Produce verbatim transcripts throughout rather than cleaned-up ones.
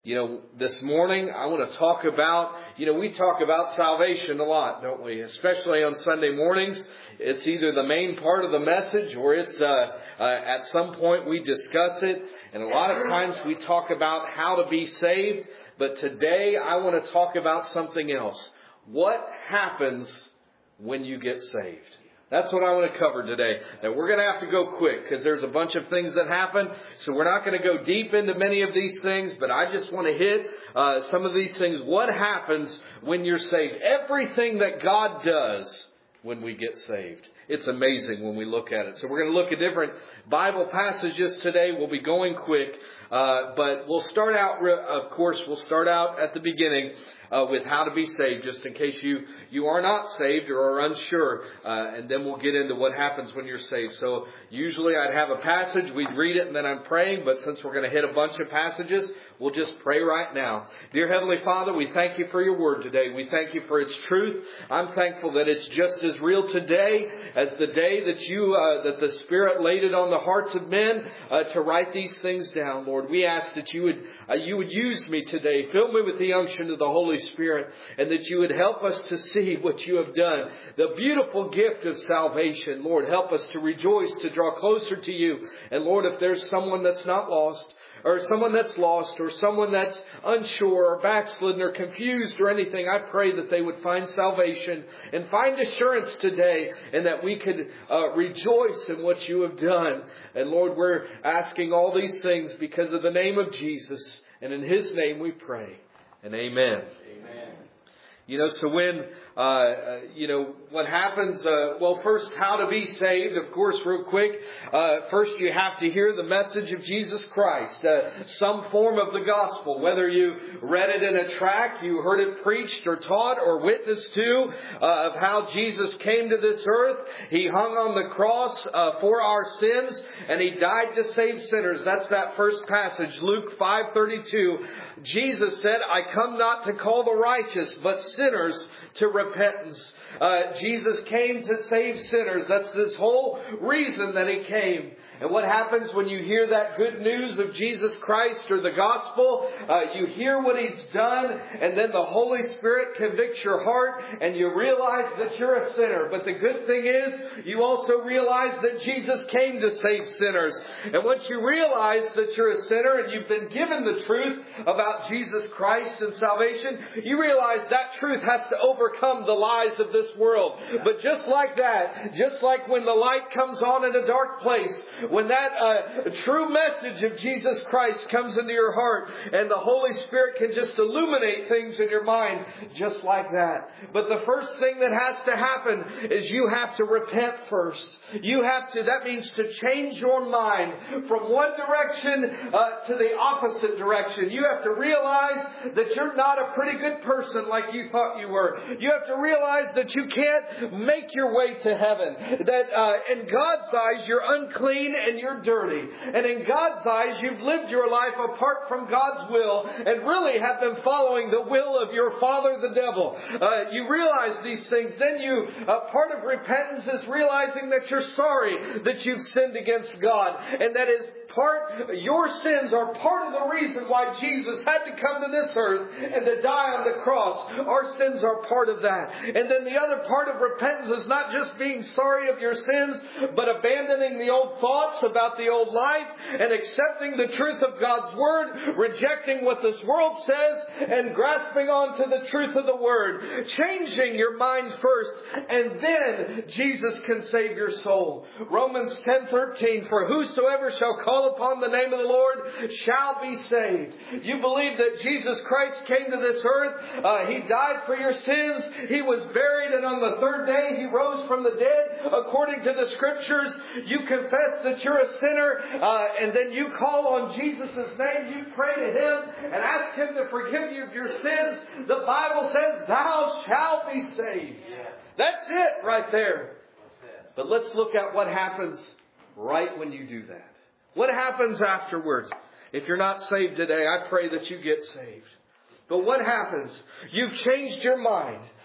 You know, this morning I want to talk about, you know, we talk about salvation a lot, don't we? Especially on Sunday mornings. It's either the main part of the message or it's, uh, uh, at some point we discuss it. And a lot of times we talk about how to be saved. But today I want to talk about something else. What happens when you get saved? That's what I want to cover today. Now, we're going to have to go quick because there's a bunch of things that happen. So we're not going to go deep into many of these things, but I just want to hit uh, some of these things. What happens when you're saved? Everything that God does when we get saved. It's amazing when we look at it. So we're going to look at different Bible passages today. We'll be going quick, uh, but we'll start out, of course, we'll start out at the beginning uh, with how to be saved, just in case you, you are not saved or are unsure. Uh, and then we'll get into what happens when you're saved. So usually I'd have a passage, we'd read it, and then I'm praying. But since we're going to hit a bunch of passages, we'll just pray right now. Dear Heavenly Father, we thank you for your word today. We thank you for its truth. I'm thankful that it's just as real today as the day that you, uh, that the Spirit laid it on the hearts of men uh, to write these things down, Lord. We ask that you would, uh, you would use me today. Fill me with the unction of the Holy Spirit, and that you would help us to see what you have done. The beautiful gift of salvation, Lord. Help us to rejoice, to draw closer to you. And Lord, if there's someone that's not lost, or someone that's lost, or someone that's unsure, or backslidden, or confused, or anything, I pray that they would find salvation and find assurance today, and that we could uh, rejoice in what you have done. And Lord, we're asking all these things because of the name of Jesus, and in His name we pray. And amen. Amen. You know, so when, uh, uh, you know, what happens, uh, well, first, how to be saved, of course, real quick. Uh, first, you have to hear the message of Jesus Christ, uh, some form of the gospel, whether you read it in a tract, you heard it preached or taught or witnessed to, uh, of how Jesus came to this earth. He hung on the cross uh, for our sins, and He died to save sinners. That's that first passage, Luke five thirty-two. Jesus said, I come not to call the righteous, but sinners to repentance. Uh, Jesus came to save sinners. That's this whole reason that He came. And what happens when you hear that good news of Jesus Christ or the gospel? Uh, you hear what He's done, and then the Holy Spirit convicts your heart, and you realize that you're a sinner. But the good thing is, you also realize that Jesus came to save sinners. And once you realize that you're a sinner and you've been given the truth about Jesus Christ and salvation, you realize that truth has to overcome the lies of this world. But just like that, just like when the light comes on in a dark place, when that uh, true message of Jesus Christ comes into your heart, and the Holy Spirit can just illuminate things in your mind, just like that. But the first thing that has to happen is you have to repent first. You have to, that means to change your mind from one direction uh, to the opposite direction. You have to realize that you're not a pretty good person like you thought you were. You have to realize that you can't make your way to heaven. That uh, in God's eyes, you're unclean and you're dirty. And in God's eyes, you've lived your life apart from God's will and really have been following the will of your father, the devil. Uh, you realize these things. Then you, uh, part of repentance is realizing that you're sorry that you've sinned against God. And that is part, your sins are part of the reason why Jesus had to come to this earth and to die on the cross. Our sins are part of that. And then the other part of repentance is not just being sorry of your sins, but abandoning the old thoughts about the old life and accepting the truth of God's Word, rejecting what this world says, and grasping on to the truth of the Word. Changing your mind first, and then Jesus can save your soul. Romans ten thirteen, for whosoever shall call upon the name of the Lord shall be saved. You believe that Jesus Christ came to this earth. Uh, he died for your sins. He was buried, and on the third day He rose from the dead. According to the Scriptures, you confess that you're a sinner, uh, and then you call on Jesus' name. You pray to Him and ask Him to forgive you of your sins. The Bible says, thou shalt be saved. That's it right there. But let's look at what happens right when you do that. What happens afterwards? If you're not saved today, I pray that you get saved. But what happens? You've changed your mind.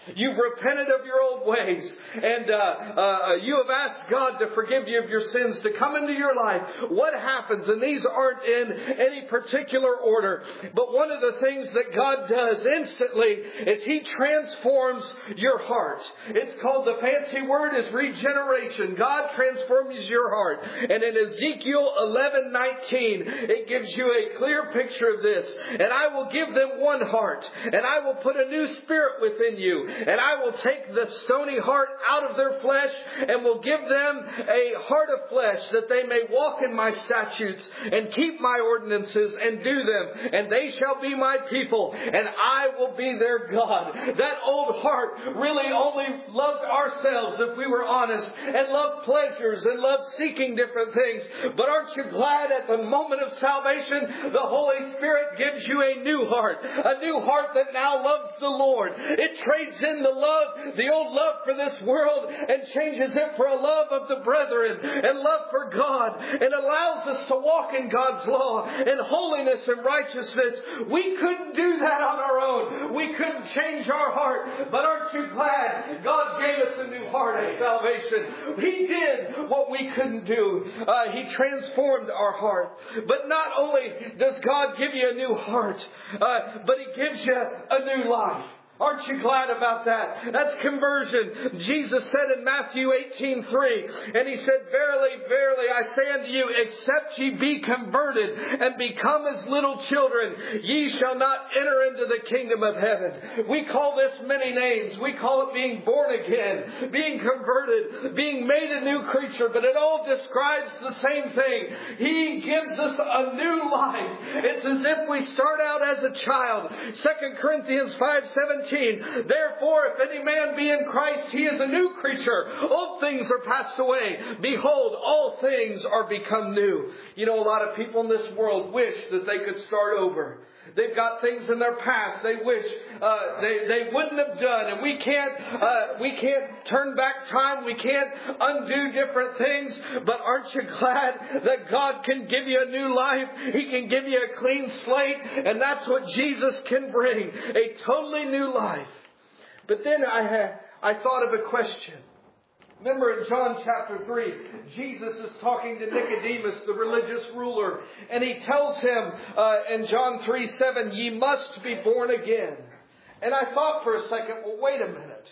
You've repented of your old ways. And uh, uh, you have asked God to forgive you of your sins, to come into your life. What happens? And these aren't in any particular order. But one of the things that God does instantly is He transforms your heart. It's called, the fancy word is regeneration. God transforms your heart. And in Ezekiel eleven nineteen, it gives you a clear picture of this. And I will give them one heart, and I will put a new spirit within you, and I will take the stony heart out of their flesh, and will give them a heart of flesh, that they may walk in my statutes, and keep my ordinances, and do them. And they shall be my people, and I will be their God. That old heart really only loved ourselves, if we were honest, and loved pleasures, and loved seeking different things. But aren't you glad at the moment of salvation, the Holy Spirit gives you a new heart, a new heart that now loves the Lord. It trades in the love, the old love for this world, and changes it for a love of the brethren, and love for God, and allows us to walk in God's law, and holiness and righteousness. We couldn't do that on our own. We couldn't change our heart. But aren't you glad God gave us a new heart at salvation? He did what we couldn't do. Uh, he transformed our heart. But not only does God give you a new heart, uh, but He gives you a new life. Aren't you glad about that? That's conversion. Jesus said in Matthew eighteen three, and He said, Verily, verily, I say unto you, except ye be converted and become as little children, ye shall not enter into the kingdom of heaven. We call this many names. We call it being born again, being converted, being made a new creature, but it all describes the same thing. He gives us a new life. It's as if we start out as a child. Second Corinthians five seventeen. Therefore, if any man be in Christ, he is a new creature. Old things are passed away. Behold, all things are become new. You know, a lot of people in this world wish that they could start over. They've got things in their past they wish uh, they they wouldn't have done, and we can't uh, we can't turn back time. We can't undo different things. But aren't you glad that God can give you a new life? He can give you a clean slate, and that's what Jesus can bring, a totally new life. But then I had I thought of a question. Remember in John chapter three, Jesus is talking to Nicodemus, the religious ruler, and He tells him uh, in John three seven, ye must be born again. And I thought for a second, well, wait a minute.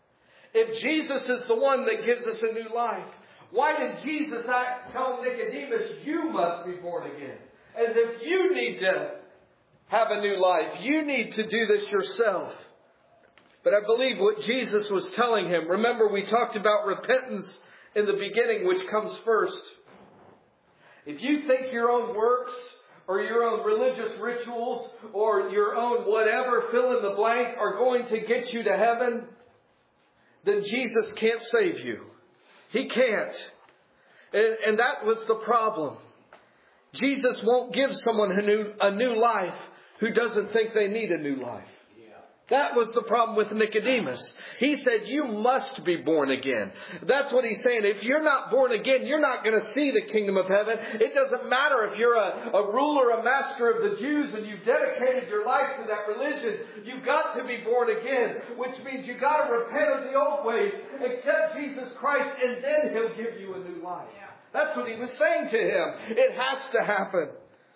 If Jesus is the one that gives us a new life, why did Jesus tell Nicodemus, you must be born again? As if you need to have a new life. You need to do this yourself. But I believe what Jesus was telling him, remember we talked about repentance in the beginning, which comes first. If you think your own works or your own religious rituals or your own whatever, fill in the blank, are going to get you to heaven, then Jesus can't save you. He can't. And, and that was the problem. Jesus won't give someone a new, a new life who doesn't think they need a new life. That was the problem with Nicodemus. He said, you must be born again. That's what he's saying. If you're not born again, you're not going to see the kingdom of heaven. It doesn't matter if you're a, a ruler, a master of the Jews, and you've dedicated your life to that religion. You've got to be born again, which means you've got to repent of the old ways, accept Jesus Christ, and then He'll give you a new life. That's what He was saying to him. It has to happen.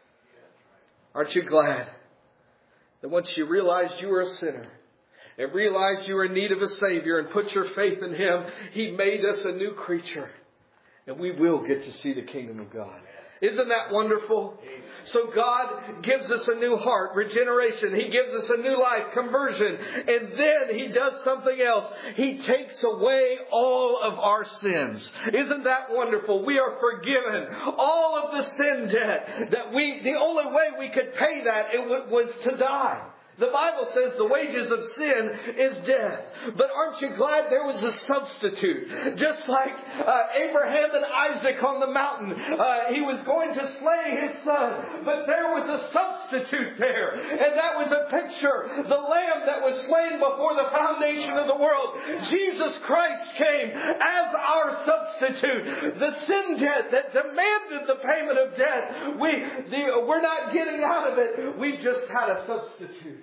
Aren't you glad that once you realized you were a sinner and realized you were in need of a Savior and put your faith in Him, He made us a new creature, and we will get to see the kingdom of God. Isn't that wonderful? So God gives us a new heart, regeneration. He gives us a new life, conversion. And then He does something else. He takes away all of our sins. Isn't that wonderful? We are forgiven. All of the sin debt that we, the only way we could pay that, it was to die. The Bible says the wages of sin is death. But aren't you glad there was a substitute? Just like uh, Abraham and Isaac on the mountain. Uh, he was going to slay his son. But there was a substitute there. And that was a picture. The lamb that was slain before the foundation of the world. Jesus Christ came as our substitute. The sin debt that demanded the payment of debt. We, the, we're not getting out of it. We just had a substitute.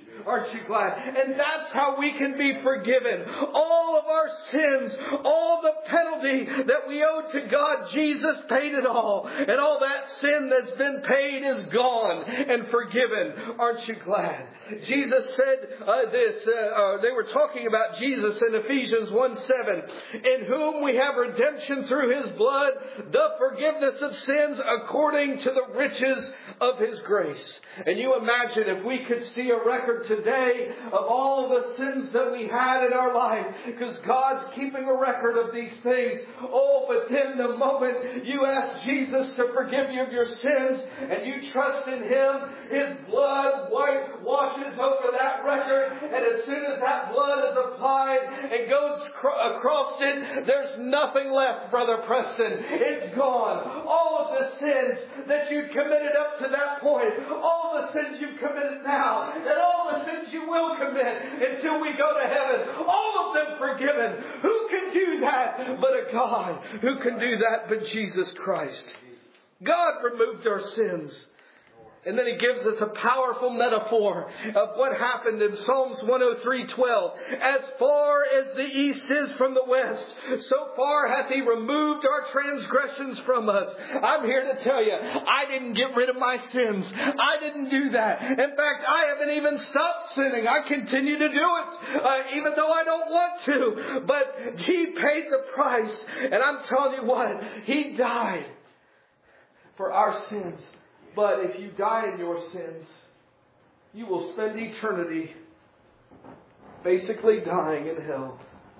Aren't you glad? And that's how we can be forgiven. All of our sins, all the penalty that we owe to God, Jesus paid it all. And all that sin that's been paid is gone and forgiven. Aren't you glad? Jesus said uh, this. Uh, uh, they were talking about Jesus in Ephesians one seven. In whom we have redemption through His blood, the forgiveness of sins according to the riches of His grace. And you imagine if we could see a record today of all the sins that we had in our life, because God's keeping a record of these things. Oh, but then the moment you ask Jesus to forgive you of your sins and you trust in Him, His blood white washes over that record, and as soon as that blood is applied and goes cr- across it, there's nothing left, Brother Preston. It's gone. All of the sins that you committed up to that point, all the sins you've committed now, and all the sins you will commit until we go to heaven, all of them forgiven. Who can do that but a God? Who can do that but Jesus Christ? God removed our sins. And then He gives us a powerful metaphor of what happened in Psalms one oh three twelve. As far as the east is from the west, so far hath He removed our transgressions from us. I'm here to tell you, I didn't get rid of my sins. I didn't do that. In fact, I haven't even stopped sinning. I continue to do it, uh, even though I don't want to. But He paid the price. And I'm telling you what, He died for our sins. But if you die in your sins, you will spend eternity basically dying in hell.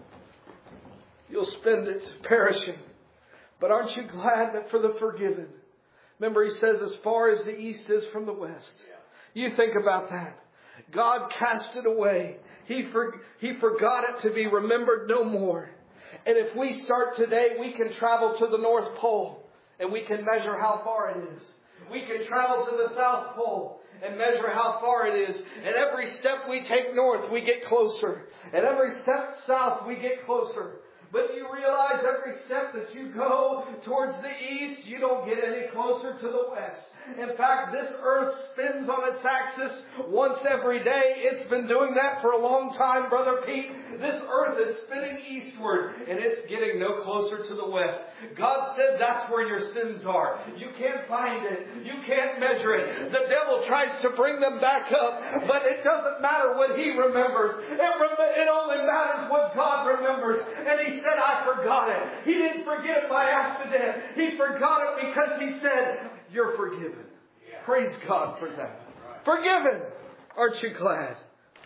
You'll spend it perishing. But aren't you glad that for the forgiven? Remember, He says as far as the east is from the west. You think about that. God cast it away. He, for, he forgot it to be remembered no more. And if we start today, we can travel to the North Pole and we can measure how far it is. We can travel to the South Pole and measure how far it is. And every step we take north, we get closer. And every step south, we get closer. But you realize every step that you go towards the east, you don't get any closer to the west. In fact, this earth spins on its axis once every day. It's been doing that for a long time, Brother Pete. This earth is spinning eastward, and it's getting no closer to the west. God said that's where your sins are. You can't find it. You can't measure it. The devil tries to bring them back up, but it doesn't matter what he remembers. It, rem- it only matters what God remembers. And He said, I forgot it. He didn't forget it by accident. He forgot it because He said, you're forgiven. Yeah. Praise God for that. Right. Forgiven. Aren't you glad?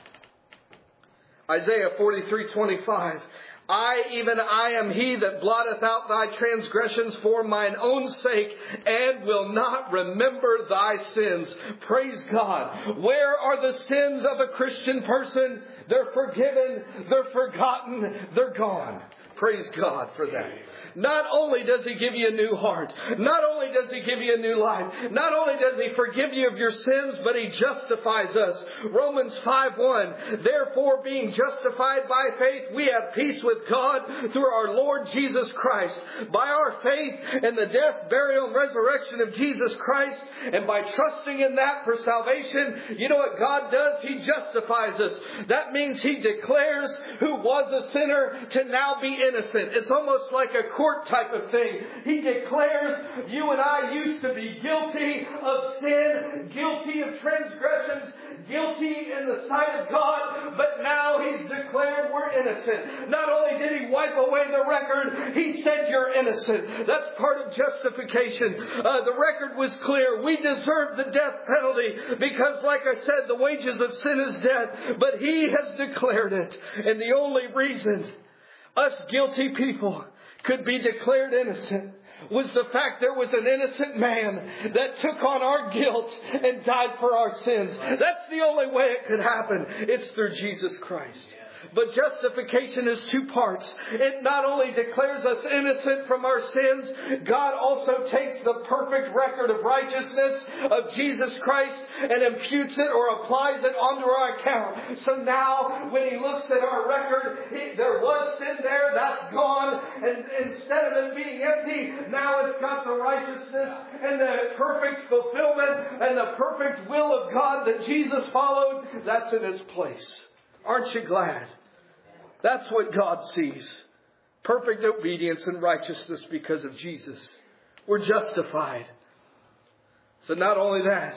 Isaiah forty-three twenty-five. I, even I, am He that blotteth out thy transgressions for mine own sake, and will not remember thy sins. Praise God. Where are the sins of a Christian person? They're forgiven, they're forgotten, they're gone. Praise God for that. Not only does He give you a new heart, not only does He give you a new life, not only does He forgive you of your sins, but He justifies us. Romans five one. Therefore, being justified by faith, we have peace with God through our Lord Jesus Christ. By our faith in the death, burial, and resurrection of Jesus Christ, and by trusting in that for salvation, you know what God does? He justifies us. That means He declares who was a sinner to now be innocent. It's almost like a court type of thing. He declares you and I used to be guilty of sin, guilty of transgressions, guilty in the sight of God, but now He's declared we're innocent. Not only did He wipe away the record, He said you're innocent. That's part of justification. Uh, the record was clear. We deserved the death penalty because, like I said, the wages of sin is death, but He has declared it. And the only reason us guilty people could be declared innocent was the fact there was an innocent man that took on our guilt and died for our sins. That's the only way it could happen. It's through Jesus Christ. But justification is two parts. It not only declares us innocent from our sins, God also takes the perfect record of righteousness of Jesus Christ and imputes it or applies it onto our account. So now when He looks at our record, he, there was sin there, that's gone. And instead of it being empty, now it's got the righteousness and the perfect fulfillment and the perfect will of God that Jesus followed. That's in its place. Aren't you glad? That's what God sees. Perfect obedience and righteousness because of Jesus. We're justified. So not only that,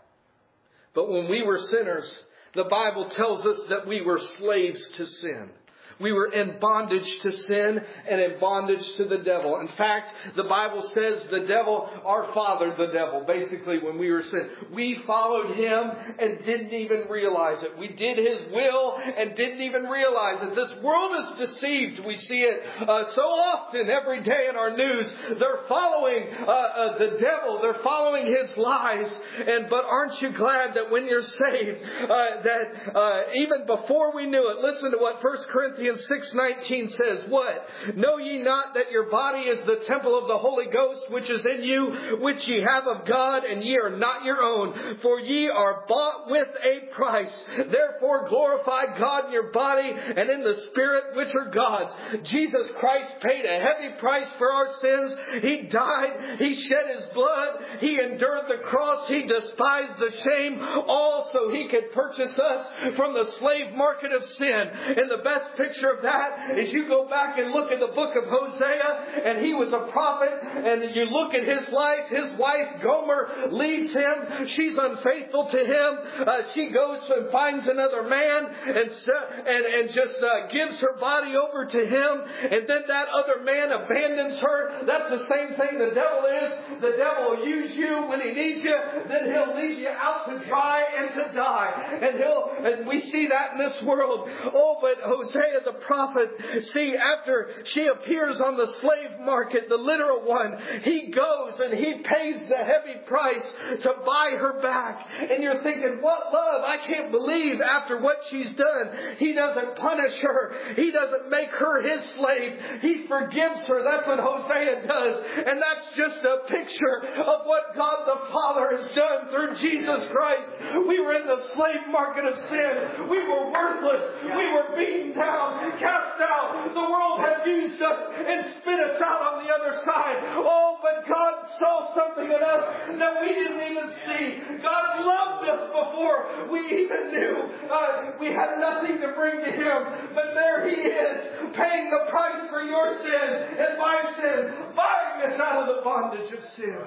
but when we were sinners, the Bible tells us that we were slaves to sin. We were in bondage to sin and in bondage to the devil. In fact, the Bible says the devil, our father, the devil, basically when we were sin, we followed him and didn't even realize it. We did his will and didn't even realize it. This world is deceived. We see it uh, so often every day in our news. They're following uh, uh, the devil. They're following his lies. And but aren't you glad that when you're saved, uh, that uh, even before we knew it, listen to what First Corinthians six nineteen says, what? Know ye not that your body is the temple of the Holy Ghost, which is in you, which ye have of God, and ye are not your own? For ye are bought with a price. Therefore glorify God in your body and in the Spirit, which are God's. Jesus Christ paid a heavy price for our sins. He died. He shed His blood. He endured the cross. He despised the shame, all so He could purchase us from the slave market of sin. And the best picture of that is you go back and look at the book of Hosea, and he was a prophet, and you look at his life. His wife Gomer leaves him. She's unfaithful to him. Uh, she goes and finds another man and and, and just uh, gives her body over to him, and then that other man abandons her. That's the same thing the devil is. The devil will use you when he needs you, then he'll leave you out to dry and to die. And he'll and we see that in this world. Oh, but Hosea the prophet, see, after she appears on the slave market, the literal one, he goes and he pays the heavy price to buy her back. And you're thinking, what love? I can't believe after what she's done, he doesn't punish her. He doesn't make her his slave. He forgives her. That's what Hosea does. And that's just a picture of what God the Father has done through Jesus Christ. We were in the slave market of sin. We were worthless. We were beaten down, cast out. The world had used us and spit us out on the other side. Oh, but God saw something in us that we didn't even see. God loved us before we even knew. Uh, we had nothing to bring to Him. But there He is, paying the price for your sin and my sin, buying us out of the bondage of sin.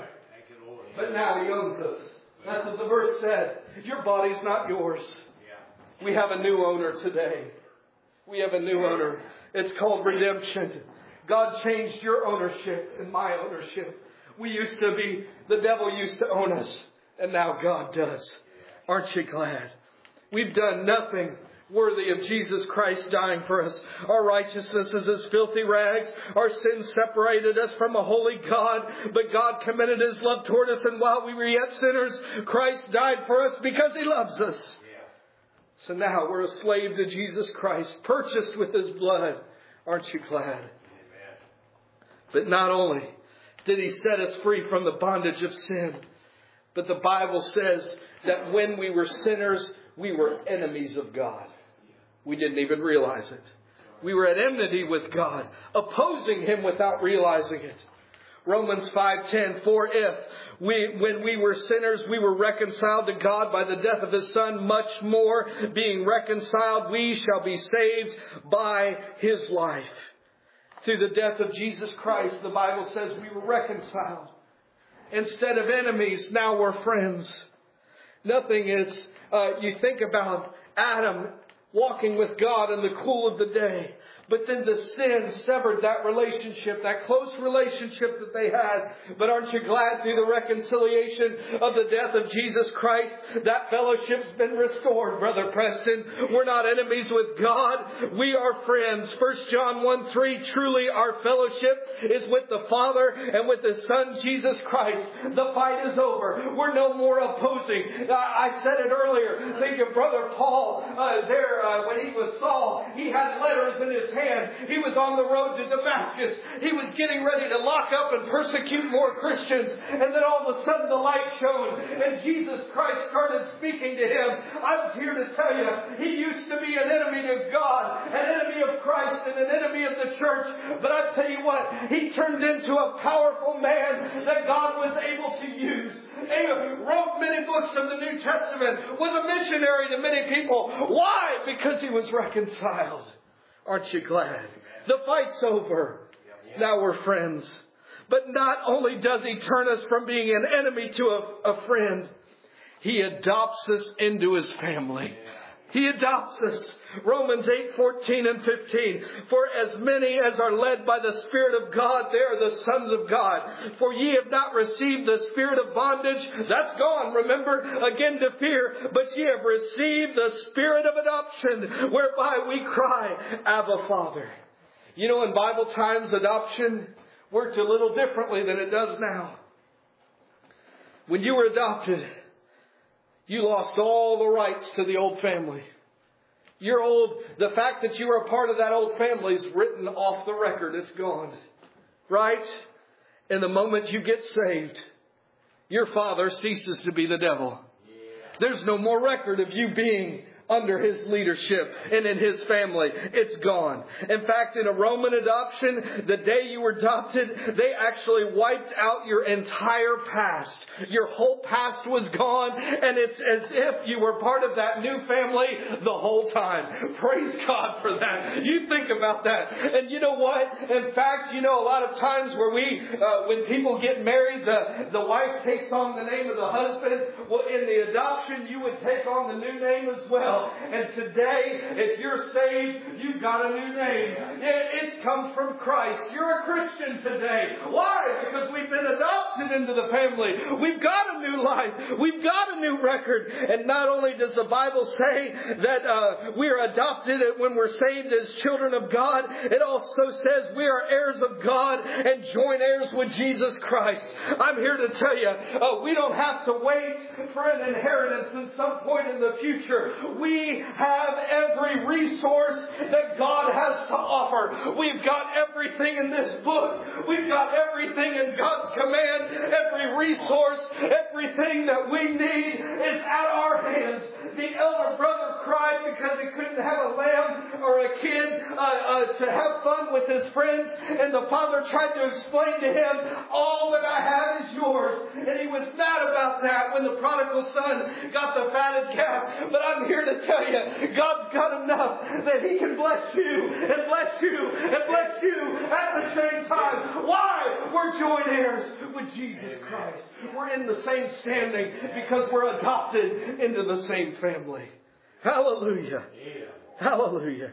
But now He owns us. That's what the verse said. Your body's not yours. We have a new owner today. We have a new owner. It's called redemption. God changed your ownership and my ownership. We used to be, the devil used to own us, and now God does. Aren't you glad? We've done nothing worthy of Jesus Christ dying for us. Our righteousness is as filthy rags. Our sins separated us from a holy God. But God commended His love toward us, and while we were yet sinners, Christ died for us because He loves us. So now we're a slave to Jesus Christ, purchased with His blood. Aren't you glad? Amen. But not only did He set us free from the bondage of sin, but the Bible says that when we were sinners, we were enemies of God. We didn't even realize it. We were at enmity with God, opposing Him without realizing it. Romans five ten, for if we, when we were sinners, we were reconciled to God by the death of His Son, much more, being reconciled, we shall be saved by His life. Through the death of Jesus Christ, the Bible says we were reconciled. Instead of enemies, now we're friends. Nothing is, uh, you think about Adam walking with God in the cool of the day. But then the sin severed that relationship, that close relationship that they had. But aren't you glad through the reconciliation of the death of Jesus Christ, that fellowship's been restored, Brother Preston? We're not enemies with God. We are friends. First John one three, truly our fellowship is with the Father and with His Son, Jesus Christ. The fight is over. We're no more opposing. I said it earlier. Think of Brother Paul uh, there uh, when he was Saul. He had letters in his hand. He was on the road to Damascus. He was getting ready to lock up and persecute more Christians. And then all of a sudden the light shone and Jesus Christ started speaking to him. I'm here to tell you, he used to be an enemy of God, an enemy of Christ, and an enemy of the church. But I tell you what, he turned into a powerful man that God was able to use. He wrote many books of the New Testament, was a missionary to many people. Why? Because he was reconciled. Aren't you glad? The fight's over. Now we're friends. But not only does He turn us from being an enemy to a, a friend, He adopts us into His family. He adopts us. Romans eight fourteen and fifteen. For as many as are led by the Spirit of God, they are the sons of God. For ye have not received the spirit of bondage. That's gone, remember, again to fear. But ye have received the Spirit of adoption, whereby we cry, Abba, Father. You know, in Bible times, adoption worked a little differently than it does now. When you were adopted, you lost all the rights to the old family. Your old, the fact that you were a part of that old family is written off the record. It's gone. Right? And the moment you get saved, your father ceases to be the devil. There's no more record of you being under his leadership and in his family. It's gone. In fact, in a Roman adoption, the day you were adopted, they actually wiped out your entire past. Your whole past was gone, and it's as if you were part of that new family the whole time. Praise God for that. You think about that. And you know what? In fact, you know, a lot of times where we, uh, when people get married, the, the wife takes on the name of the husband. Well, in the adoption, you would take on the new name as well. And today, if you're saved, you've got a new name. It, it comes from Christ. You're a Christian today. Why? Because we've been adopted into the family. We've got a new life. We've got a new record. And not only does the Bible say that uh, we are adopted when we're saved as children of God, it also says we are heirs of God and joint heirs with Jesus Christ. I'm here to tell you, uh, we don't have to wait for an inheritance in some point in the future. We We have every resource that God has to offer. We've got everything in this book. We've got everything in God's command. Every resource, everything that we need is at our hands. The elder brother cried because he couldn't have a lamb or a kid uh, uh, to have fun with his friends. And the father tried to explain to him, all that I have is yours. And he was mad about that when the prodigal son got the fatted calf. But I'm here to tell you, God's got enough that He can bless you and bless you and bless you at the same time. Why? We're joint heirs with Jesus Christ. We're in the same standing because we're adopted into the same family. Hallelujah. Hallelujah.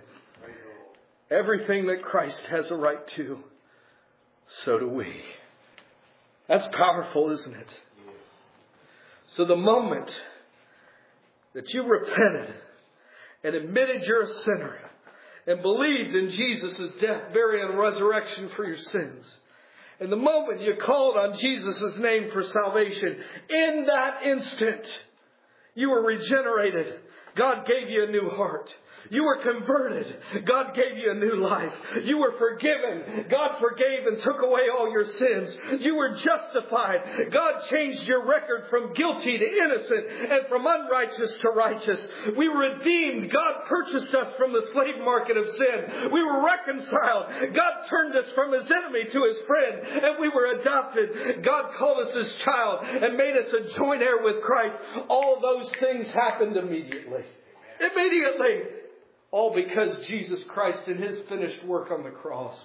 Everything that Christ has a right to, so do we. That's powerful, isn't it? So the moment that you repented and admitted you're a sinner and believed in Jesus' death, burial, and resurrection for your sins, and the moment you called on Jesus' name for salvation, in that instant, you were regenerated. God gave you a new heart. You were converted. God gave you a new life. You were forgiven. God forgave and took away all your sins. You were justified. God changed your record from guilty to innocent and from unrighteous to righteous. We were redeemed. God purchased us from the slave market of sin. We were reconciled. God turned us from His enemy to His friend, and we were adopted. God called us His child and made us a joint heir with Christ. All those things happened immediately. Immediately. All because Jesus Christ and His finished work on the cross.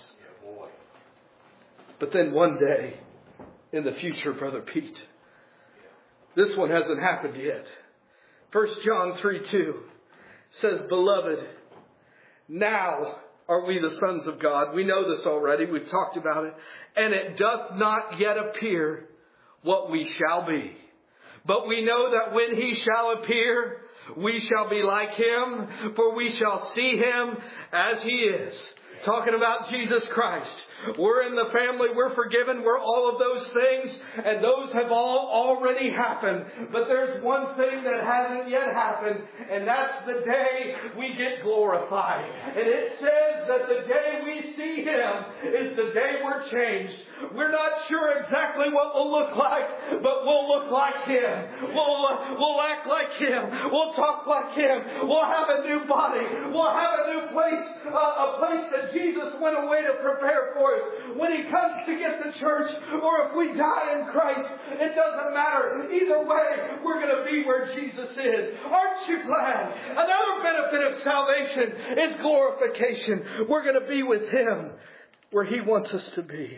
But then one day, in the future, Brother Pete, this one hasn't happened yet. First John three two says, Beloved, now are we the sons of God. We know this already. We've talked about it. And it doth not yet appear what we shall be. But we know that when He shall appear, we shall be like Him, for we shall see Him as He is. Talking about Jesus Christ. We're in the family. We're forgiven. We're all of those things. And those have all already happened. But there's one thing that hasn't yet happened. And that's the day we get glorified. And it says that the day we see Him is the day we're changed. We're not sure exactly what we'll look like. But we'll look like Him. We'll, uh, we'll act like Him. We'll talk like Him. We'll have a new body. We'll have a new place. Uh, a place that Jesus went away to prepare for us. When He comes to get the church, or if we die in Christ, it doesn't matter. Either way, we're going to be where Jesus is. Aren't you glad? Another benefit of salvation is glorification. We're going to be with Him where He wants us to be.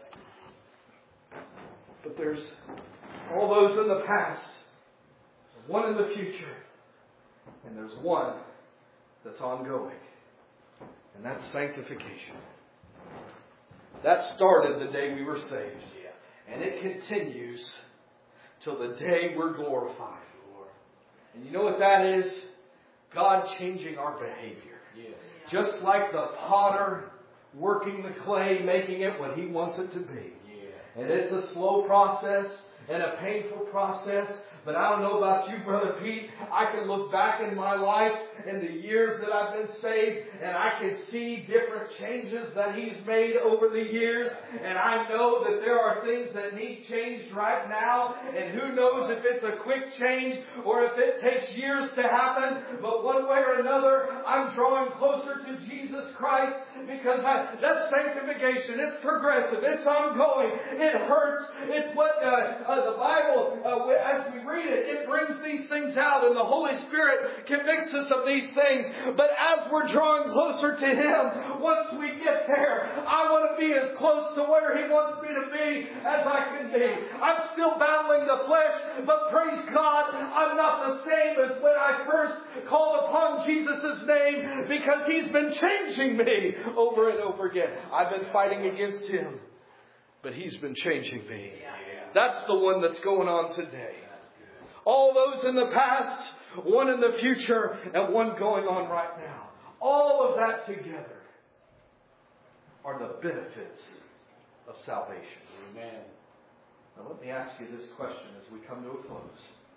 But there's all those in the past, one in the future, and there's one that's ongoing. And that's sanctification. That started the day we were saved. And it continues till the day we're glorified. And you know what that is? God changing our behavior. Just like the potter working the clay, making it what He wants it to be. And it's a slow process and a painful process. But I don't know about you, Brother Pete. I can look back in my life in the years that I've been saved, and I can see different changes that He's made over the years. And I know that there are things that need changed right now. And who knows if it's a quick change or if it takes years to happen. But one way or another, I'm drawing closer to Jesus Christ because I, that's sanctification. It's progressive. It's ongoing. It hurts. It's what uh, uh, the Bible, uh, as we read it, it brings these things out, and the Holy Spirit convicts us of these things. But as we're drawing closer to Him, once we get there, I want to be as close to where He wants me to be as I can be. I'm still battling the flesh, but praise God, I'm not the same as when I first called upon Jesus' name, because He's been changing me over and over again. I've been fighting against Him, but He's been changing me. That's the one that's going on today. All those in the past, one in the future, and one going on right now. All of that together are the benefits of salvation. Amen. Now let me ask you this question as we come to a close.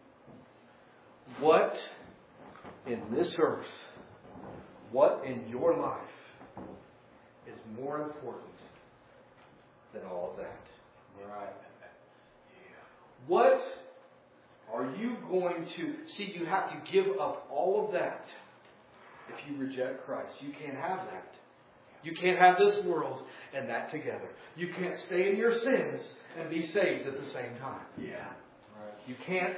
What in this earth, what in your life is more important than all of that? Right. What are you going to... See, you have to give up all of that if you reject Christ. You can't have that. You can't have this world and that together. You can't stay in your sins and be saved at the same time. Yeah. Right. You can't...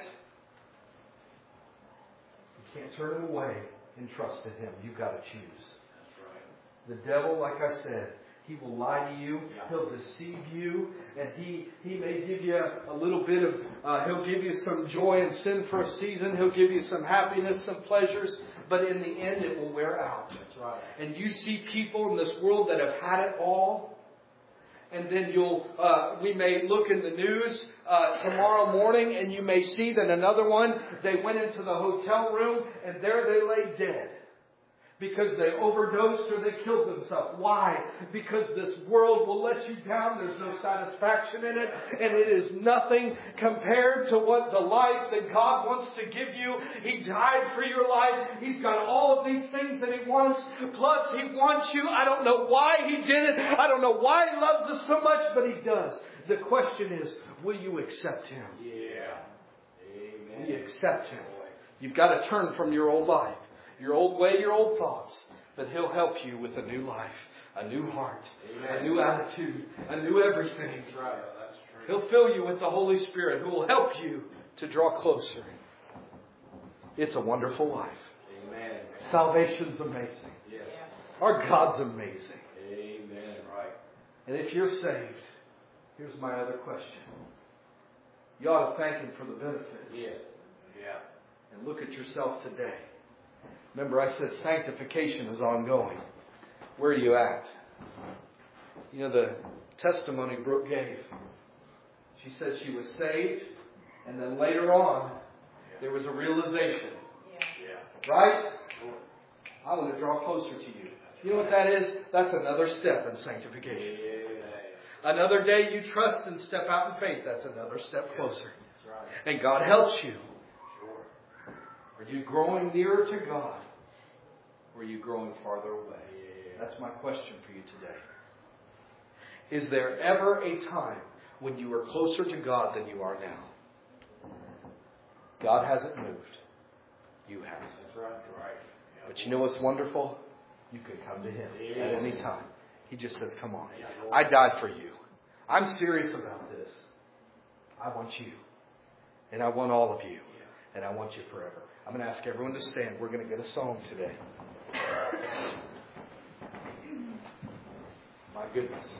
You can't turn Him away and trust in Him. You've got to choose. That's right. The devil, like I said, he will lie to you. He'll deceive you. And he, he may give you a, a little bit of... Uh, he'll give you some joy and sin for a season. He'll give you some happiness, some pleasures. But in the end, it will wear out. That's right. And you see people in this world that have had it all. And then you'll... Uh, we may look in the news uh, tomorrow morning, and you may see that another one, they went into the hotel room, and there they lay dead. Because they overdosed or they killed themselves. Why? Because this world will let you down. There's no satisfaction in it. And it is nothing compared to what the life that God wants to give you. He died for your life. He's got all of these things that He wants. Plus, He wants you. I don't know why He did it. I don't know why He loves us so much, but He does. The question is, will you accept Him? Yeah. Amen. Will you accept Him? You've got to turn from your old life. Your old way, your old thoughts. But He'll help you with a new life, a new heart, Amen. A new attitude, a new everything. That's right. That's true. He'll fill you with the Holy Spirit who will help you to draw closer. It's a wonderful life. Amen. Salvation's amazing. Yes. Our God's amazing. Amen. Right. And if you're saved, here's my other question. You ought to thank Him for the benefits. Yeah. Yeah. And look at yourself today. Remember, I said sanctification is ongoing. Where are you at? You know the testimony Brooke gave. She said she was saved, and then later on, there was a realization. Yeah. Right? I want to draw closer to you. You know what that is? That's another step in sanctification. Another day you trust and step out in faith. That's another step closer. And God helps you. Are you growing nearer to God? Or are you growing farther away? That's my question for you today. Is there ever a time when you are closer to God than you are now? God hasn't moved. You have. But you know what's wonderful? You can come to Him at any time. He just says, come on. I died for you. I'm serious about this. I want you. And I want all of you. And I want you forever. I'm going to ask everyone to stand. We're going to get a song today. My goodness.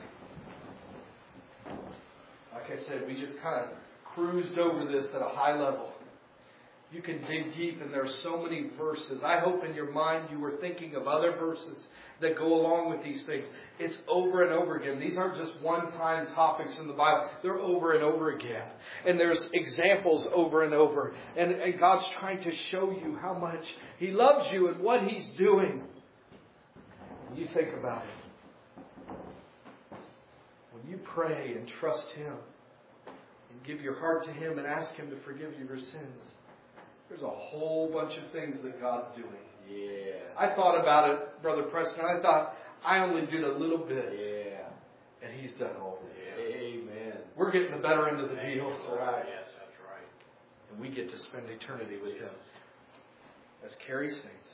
Like I said, we just kind of cruised over this at a high level. You can dig deep, and there are so many verses. I hope in your mind you were thinking of other verses that go along with these things. It's over and over again. These aren't just one-time topics in the Bible. They're over and over again. And there's examples over and over. And, and God's trying to show you how much He loves you and what He's doing. You think about it. When you pray and trust Him and give your heart to Him and ask Him to forgive you your sins, there's a whole bunch of things that God's doing. Yeah. I thought about it, Brother Preston. I thought I only did a little bit. Yeah. And He's done all this. Yeah. Amen. We're getting the better end of the deal. That's right. Yes, that's right. And we get to spend eternity with Him. As Carrie sings.